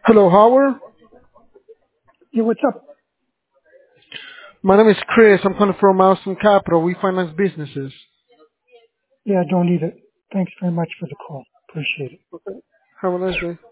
Hello, Howard. Yeah, what's up? My name is Chris. I'm calling from Milestone Capital. We finance businesses. Yeah, I don't need it. Thanks very much for the call. Appreciate it. Have a nice day.